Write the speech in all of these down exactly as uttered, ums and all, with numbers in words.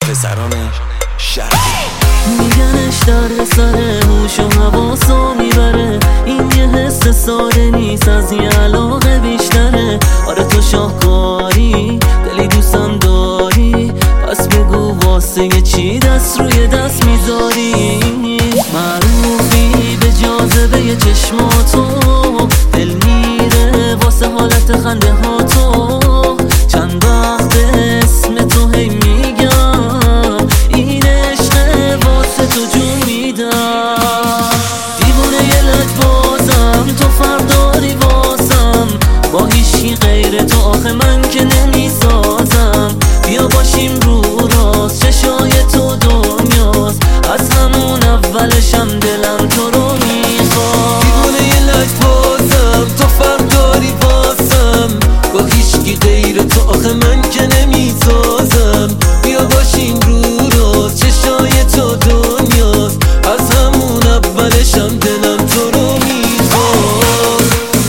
پسران شرقی. میگنش در سر هوش و حواسو میبره، این یه حس ساده نیست، از یه علاقه بیشتره. آره تو شاهکاری، دلی دوستم داری، پس بگو واسه یه چی دست روی دست میذاری. معروفی به جاذبه چشماتو، دل میره واسه حالت خنده ها تو. چند وقت اسم تو هی میگم، این عشقه واسه تو جون میدم. دیوونه یه لک بازم، تو فرداری واسم، با هیچی غیر تو آخه من که نمیسازم. بیا باشیم رو راست، چشای تو دنیاست، از همون اولشم دلم تو رو میخواد. دیوونه یه لک بازم، تو فرداری واسم، با هیچی غیر تو آخه من که نمیسازم. بیا باشیم رو راست، چشای تو دنیاست، از همون اولشم دلم تو رو میخواد.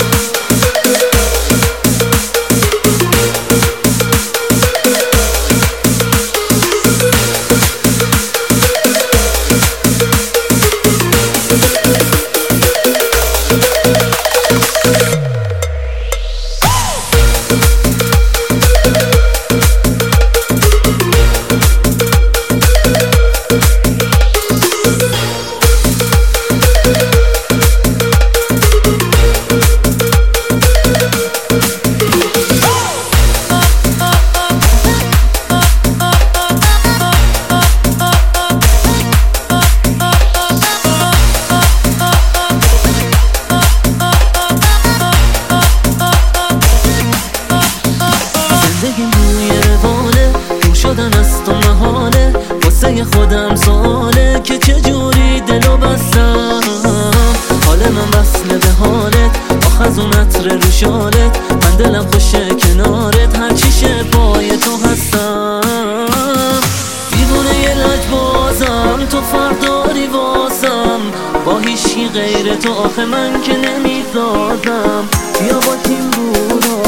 شدن از تو محاله، واسه خودم سواله که چجوری دلو بستم. حال من وصله به حالت، آخ از اون عطر رو شالت، من دلم خوشه کنارت، هر چیشه پای تو هستم. دیوونه یه لک بازم، تو فرداری واسم، با هیچی غیر تو آخه من که نمیسازم. بیا باشیم رو